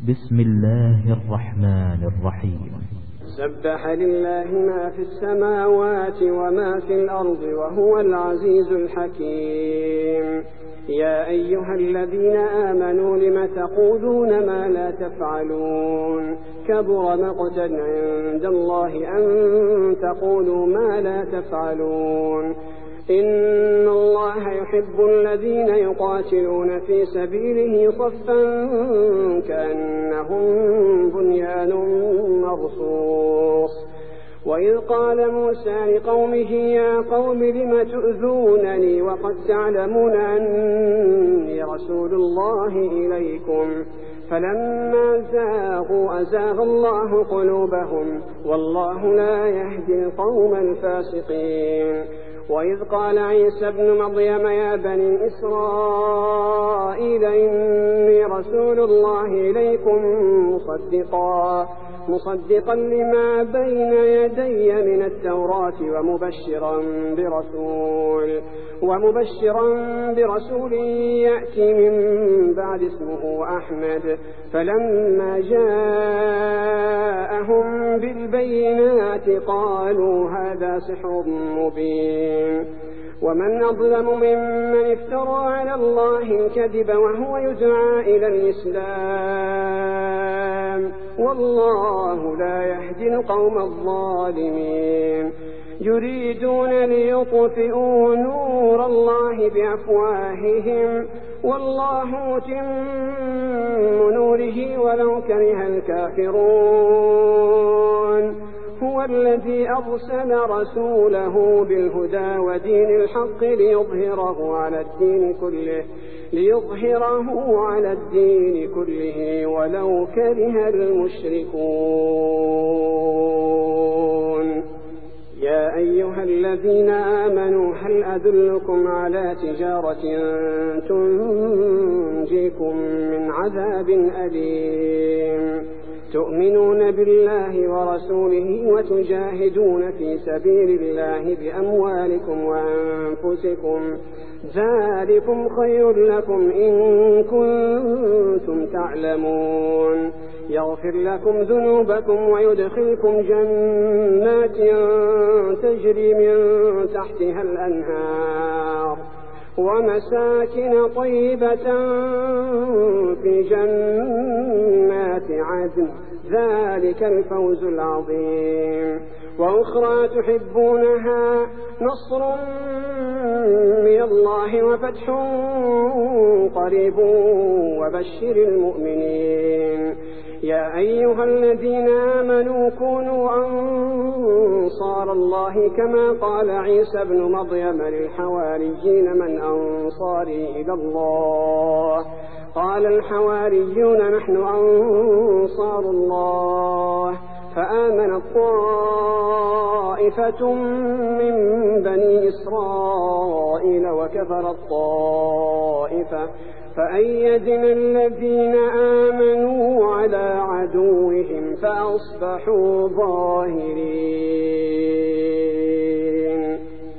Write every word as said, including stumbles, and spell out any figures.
بسم الله الرحمن الرحيم. سبح لله ما في السماوات وما في الأرض وهو العزيز الحكيم. يا أيها الذين آمنوا لم تقولون ما لا تفعلون كبر مقتا عند الله أن تقولوا ما لا تفعلون. إن الله يحب الذين يقاتلون في سبيله صفا كأنهم بنيان مرصوص. وإذ قال موسى لقومه يا قوم لم تؤذونني وقد تعلمون أني رسول الله إليكم فلما زاغوا أزاغ الله قلوبهم والله لا يهدي القوم الفاسقين. وإذ قال عيسى ابن مريم يا بني إسرائيل إني رسول الله إليكم مصدقا مصدقا لما بين يدي من التوراة ومبشرا برسول ومبشرا برسول يأتي من بعد اسمه أحمد. فلما جاءهم بالبينات قالوا هذا سحر مبين. ومن أظلم ممن افترى على الله الكذب وهو يدعى إلى الإسلام والله لا يهدي القوم الظالمين. يريدون ليطفئوا نور الله بأفواههم والله متم نوره ولو كره الكافرون. هو الذي أرسل رسوله بالهدى ودين الحق ليظهره على الدين كله ليظهره على الدين كله ولو كره المشركون. يا أيها الذين آمنوا هل أدلكم على تجارة تنجيكم من عذاب أليم تؤمنون بالله ورسوله وتجاهدون في سبيل الله بأموالكم وأنفسكم ذلكم خير لكم إن كنتم تعلمون. يغفر لكم ذنوبكم ويدخلكم جنات تجري من تحتها الأنهار ومساكن طيبة في جنات عدن ذلك الفوز العظيم. وأخرى تحبونها نصر من الله وفتح قريب وبشر المؤمنين. يا أيها الذين آمنوا كونوا أنصار الله كما قال عيسى ابن مريم للحواريين من أنصاري إلى الله قال الحواريون نحن أنصار الله. فآمنت طائفة من بني إسرائيل وكفرت طائفة فأيدنا الذين آمنوا على عدوهم فأصبحوا ظاهرين.